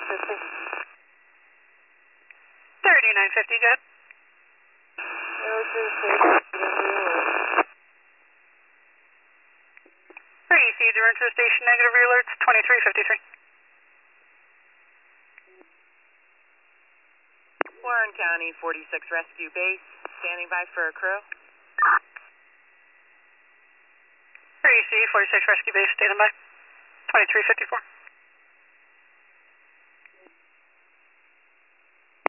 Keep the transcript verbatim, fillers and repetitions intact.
fifty. thirty-nine fifty, go ahead. zero two six, negative alert. Received your intro station, negative alerts, twenty-three fifty-three. Warren County forty-six Rescue Base, standing by for a crew. Received forty-six Rescue Base, standing by, twenty-three fifty-four.